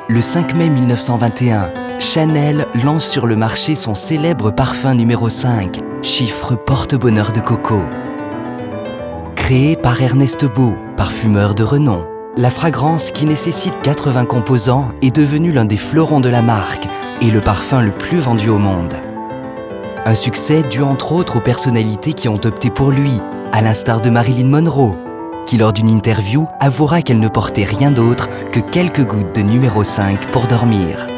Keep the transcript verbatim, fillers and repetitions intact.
Le cinq mai mille neuf cent vingt et un, Chanel lance sur le marché son célèbre parfum numéro cinq, chiffre porte-bonheur de coco. Créée par Ernest Beau, parfumeur de renom, la fragrance qui nécessite quatre-vingts composants est devenue l'un des fleurons de la marque et le parfum le plus vendu au monde. Un succès dû entre autres aux personnalités qui ont opté pour lui, à l'instar de Marilyn Monroe, qui lors d'une interview avouera qu'elle ne portait rien d'autre que quelques gouttes de numéro cinq pour dormir.